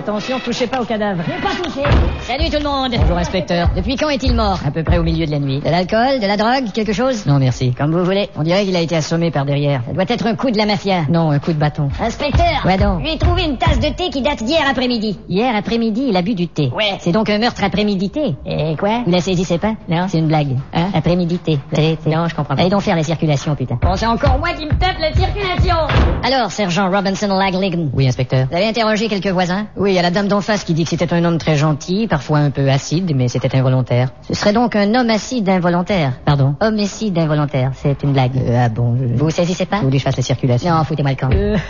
Attention, touchez pas au cadavre. Ne pas toucher. Salut tout le monde. Bonjour, inspecteur. Depuis quand est-il mort? À peu près au milieu de la nuit. De l'alcool, de la drogue, quelque chose? Non, merci. Comme vous voulez. On dirait qu'il a été assommé par derrière. Ça doit être un coup de la mafia. Non, un coup de bâton. Inspecteur. Ouais, donc. Je lui ai trouvé une tasse de thé qui date d'hier après-midi. Hier après-midi, il a bu du thé. Ouais. C'est donc un meurtre après-midi-thé. Et quoi? Vous la saisissez pas? Non. C'est une blague. Hein? Après-midi-thé. Non, je comprends pas. Allez donc faire la circulation, putain. Bon, c'est encore moi qui me tape la circulation. Alors, sergent Robinson Lagligan. Oui, inspecteur. Vous avez interrogé quelques voisins? Oui, il y a la dame d'en face qui dit que c'était un homme très gentil, parfois un peu acide, mais c'était involontaire. Ce serait donc un homme acide involontaire. Pardon? Homicide involontaire, c'est une blague. Ah bon, Vous saisissez pas? Vous voulez que je fasse la circulation? Non, foutez-moi le camp.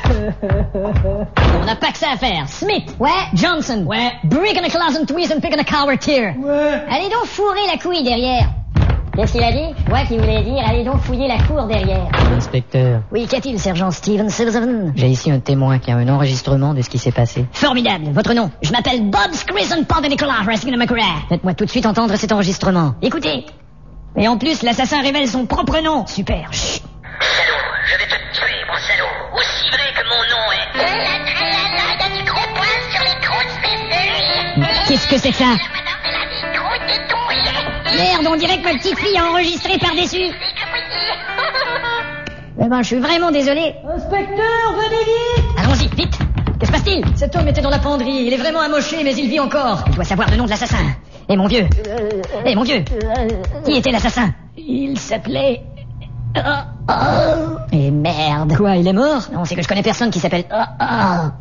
On n'a pas que ça à faire. Smith. Ouais. Johnson. Ouais. Brick in a closet, tweeze and pick in a coward tear. Ouais. Allez donc fourrer la couille derrière. Qu'est-ce qu'il a dit? Moi qui voulais dire, allez donc fouiller la cour derrière. Inspecteur. Oui, qu'a-t-il, sergent Steven Sullivan? J'ai ici un témoin qui a un enregistrement de ce qui s'est passé. Formidable. Votre nom? Je m'appelle Bob Scrisson Nicolas McGrath. Faites-moi tout de suite entendre cet enregistrement. Écoutez. Et en plus, l'assassin révèle son propre nom. Super. Chut. Salaud, je vais te tuer, mon salaud. Aussi vrai que mon nom est... Il y a du gros poil sur les croûtes, mais... Qu'est-ce que c'est que ça? Madame, elle a des croûtes et tout. Merde, on dirait que ma petite fille a enregistré par-dessus. Eh ben, je suis vraiment désolé. Inspecteur, venez vite! Allons-y, vite. Que se passe-t-il? Cet homme était dans la penderie. Il est vraiment amoché, mais il vit encore. Il doit savoir le nom de l'assassin. Eh mon vieux. Eh mon vieux. Qui était l'assassin? Il s'appelait... Et merde. Quoi, il est mort? Non, c'est que je connais personne qui s'appelle...